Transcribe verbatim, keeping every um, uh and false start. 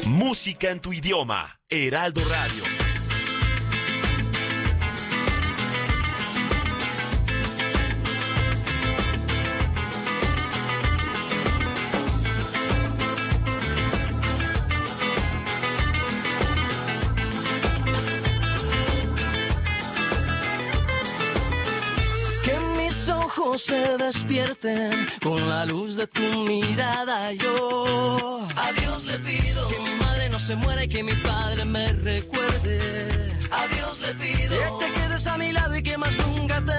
Música en tu idioma. Heraldo Radio. Se despierten con la luz de tu mirada. Yo a Dios le pido que mi madre no se muera y que mi padre me recuerde. A Dios le pido que te quedes a mi lado y que más nunca te